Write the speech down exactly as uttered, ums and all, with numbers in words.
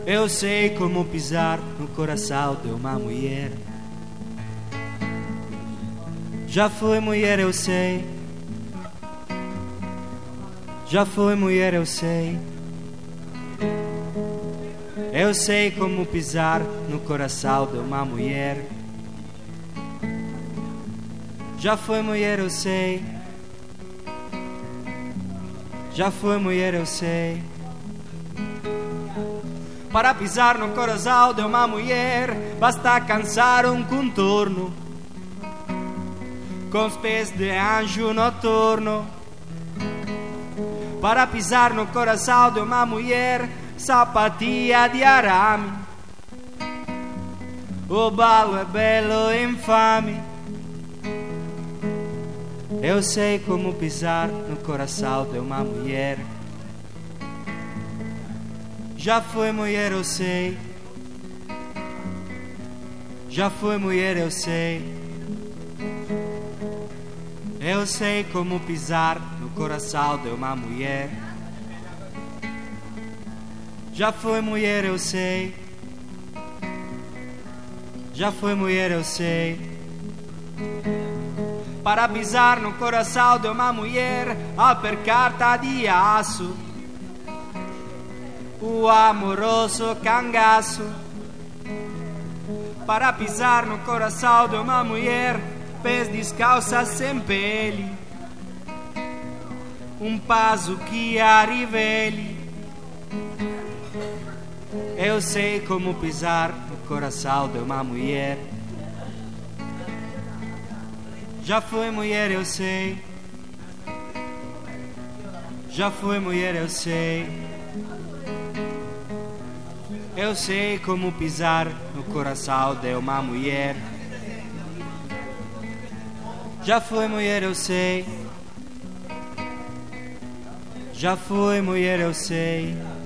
Eu sei como pisar no coração de uma mulher. Já fui mulher, eu sei. Já fui mulher, eu sei. Eu sei como pisar no coração de uma mulher. Já fui mulher, eu sei. Já fui mulher, eu sei. Para pisar no coração de uma mulher basta cansar um contorno com os pés de anjo noturno. Para pisar no coração de uma mulher, sapatia de arame. O balo é belo e infame. Eu sei como pisar no coração de uma mulher. Já fui mulher, eu sei. Já fui mulher, eu sei. Eu sei como pisar no coração de uma mulher. Já fui mulher, eu sei. Já fui mulher, eu sei. Para pisar no coração de uma mulher, apercarta de aço, o amoroso cangaço. Para pisar no coração de uma mulher, pés descalças sem pele, um passo que a rivele. Eu sei como pisar no coração de uma mulher. Já fui mulher, eu sei. Já fui mulher, eu sei. Eu sei como pisar no coração de uma mulher. Já fui mulher, eu sei. Já fui mulher, eu sei.